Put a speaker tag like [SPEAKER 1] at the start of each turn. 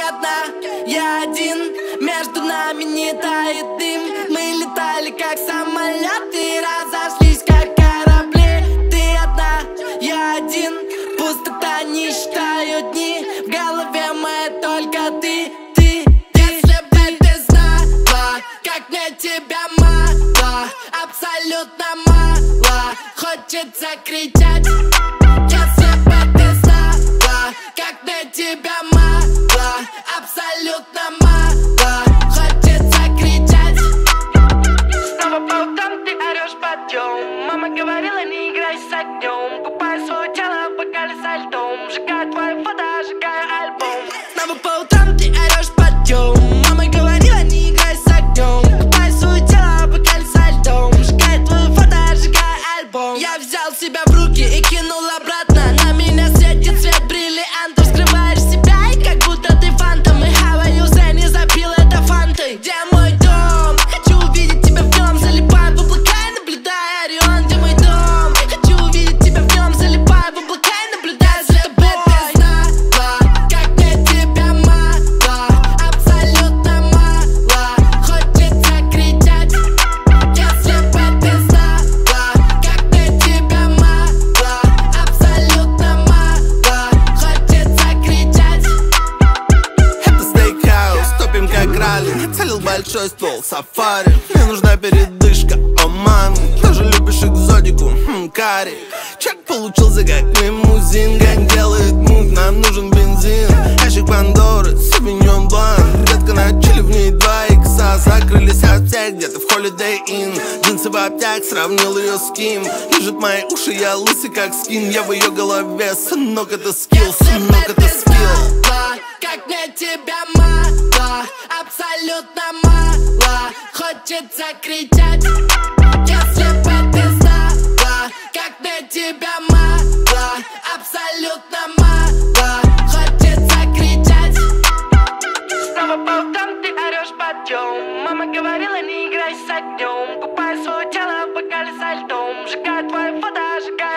[SPEAKER 1] одна, я один. Между нами не тает дым. Мы летали как самолеты, разошлись как корабли. Ты одна, я один. Пустота, не считаю дни. В голове моей только ты. Если бы ты знала, как мне тебя мало, абсолютно мало, хочется кричать. Если бы ты знала, как мне тебя мало, абсолютно мало, хочется кричать.
[SPEAKER 2] Снова по утрам ты орешь подъем. Мама говорила, не играй с огнем. Купай свое тело в бокале со льдом. Сжигай твои фото, сжигай альбом.
[SPEAKER 1] Снова по утрам ты орешь подъем. Мама говорила, не играй с огнем. Купай свое тело в бокале со льдом. Сжигай твои фото, сжигай альбом. Я взял себя в руки и кинул обратно. На меня светит свет бриллиантов. Скрываешь себя и как будто ты фантом. И говорю, зря не запил это фантой. Где мой дом? Хочу увидеть тебя в нем. Залипаю в облака и наблюдаю Орион. Где мой дом? Хочу увидеть тебя в нем. Залипаю в облака и наблюдаю за тобой. Ты знала, как мне тебя мало, абсолютно мало, хочется кричать. Если бы ты знала, как мне тебя мало, абсолютно мало, хочется кричать.
[SPEAKER 3] Это стейкхаус, топим как ралли. Целил большой ствол, сафари. Мне нужна передышка, о мам. Тоже любишь экзотику, карри. Чек получился как лимузин. Гань делает мув, нам нужен бензин. Ящик Пандоры, Sauvignon Blanc. Редко на чили, в ней 2 икса. Закрылись от всех, где-то в Holiday Inn. Джинсы в обтяг, сравнил ее с кем. Лежит мои уши, я лысый как скин. Я в ее голове, сынок, это скилл, сынок, это скилл.
[SPEAKER 1] Как мне тебя мало, абсолютно мало, хочется кричать. Если бы ты знала, как мне тебя мало, абсолютно мало, хочется кричать.
[SPEAKER 2] Снова по утрам ты орешь подъем. Мама говорила, не играй с огнем. Купай свое тело в бокале со льдом. Сжигай твои фото, сжигай